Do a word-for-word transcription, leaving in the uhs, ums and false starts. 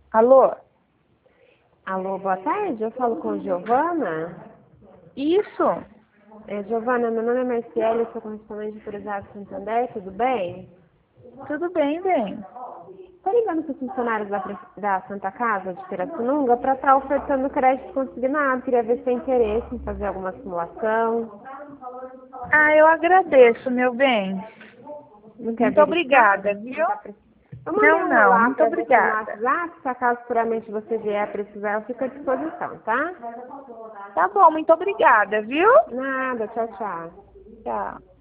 Alô? Alô, boa tarde. Eu falo com Giovana. Isso? É, Giovana, meu nome é Marciele, eu sou correspondente por Exato Santander, tudo bem? Tudo bem, bem. Estou ligando para os funcionários da, Pre- da Santa Casa de Pirassununga para estar ofertando crédito consignado. Queria ver se tem interesse em fazer alguma simulação. Ah, eu agradeço, meu bem. Não quer Muito verificar? obrigada, viu? Não tá pre- Eu mandei Não, um não, olá muito para você no obrigada. WhatsApp, se acaso puramente você vier precisar, eu fico à disposição, tá? Tá bom, muito obrigada, viu? Nada, tchau, tchau. Tchau.